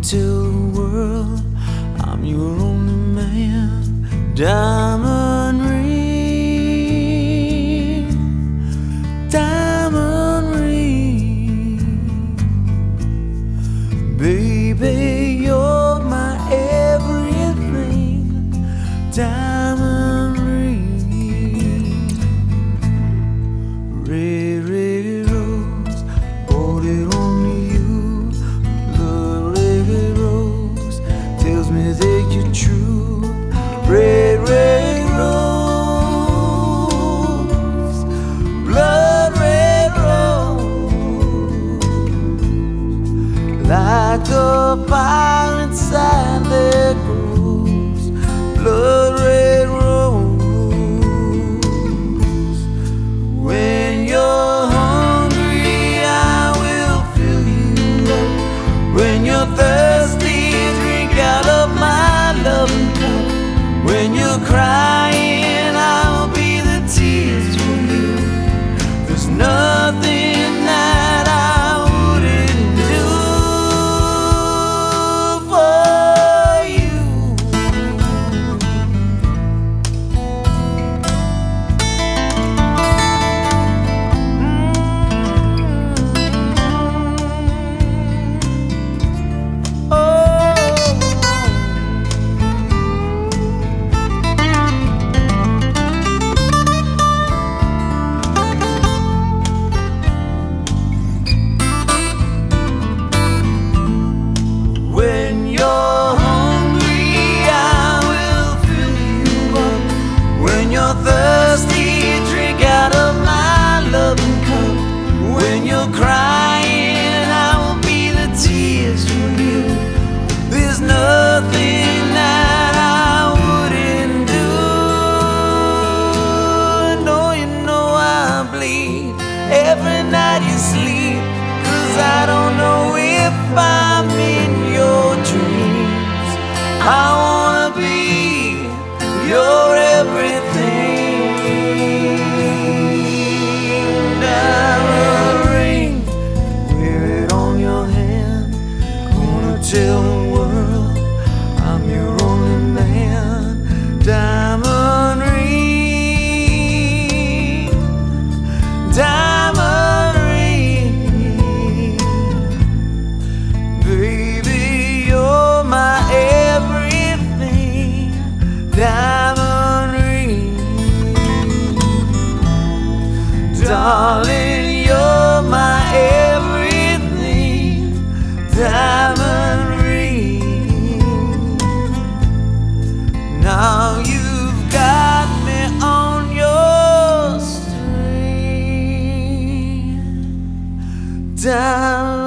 tell the world I'm your only man. Diamond ring, diamond ring. Baby, you're my everything. Diamond ring. Red, red rose, bought it only you. Blood, red rose, tells me that you're true. Red, red rose, blood red rose, like the fire inside that grows. Blood red rose. When you're hungry, I will fill you up. When you're thirsty, drink out of my loving cup. When you're crying, I'll be the tears for you. There's nothing that I wouldn't do for you. Thirsty, drink out of my loving cup. When you're crying, I will be the tears for you. There's nothing that I wouldn't do. You know I bleed every night you sleep, 'cause I don't know if I'm in your dreams. I wanna be your everything. Tell the world I'm your only man. Diamond ring, diamond ring. Baby, you're my everything. Diamond ring. Darling, you're my everything. Diamond. Now you've got me on your string. Down